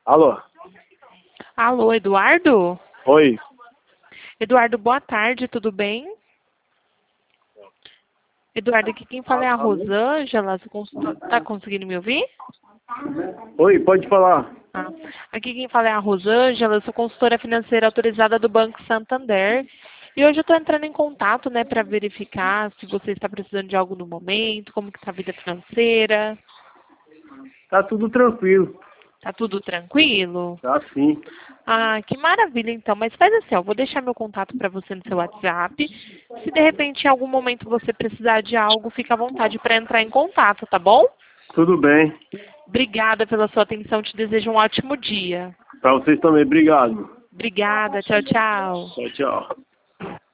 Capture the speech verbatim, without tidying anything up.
Alô? Alô, Eduardo? Oi. Eduardo, boa tarde, tudo bem? Eduardo, aqui quem fala é a Rosângela. Você cons- tá conseguindo me ouvir? Oi, pode falar. Ah, aqui quem fala é a Rosângela, eu sou consultora financeira autorizada do Banco Santander. E hoje eu estou entrando em contato, né, para verificar se você está precisando de algo no momento, como que está a vida financeira. Tá tudo tranquilo. Tá tudo tranquilo? Tá sim. Ah, que maravilha então. Mas faz assim, ó, eu vou deixar meu contato para você no seu WhatsApp. Se de repente em algum momento você precisar de algo, fica à vontade para entrar em contato, tá bom? Tudo bem. Obrigada pela sua atenção, te desejo um ótimo dia. Pra vocês também, obrigado. Obrigada, tchau, tchau. Tchau, tchau.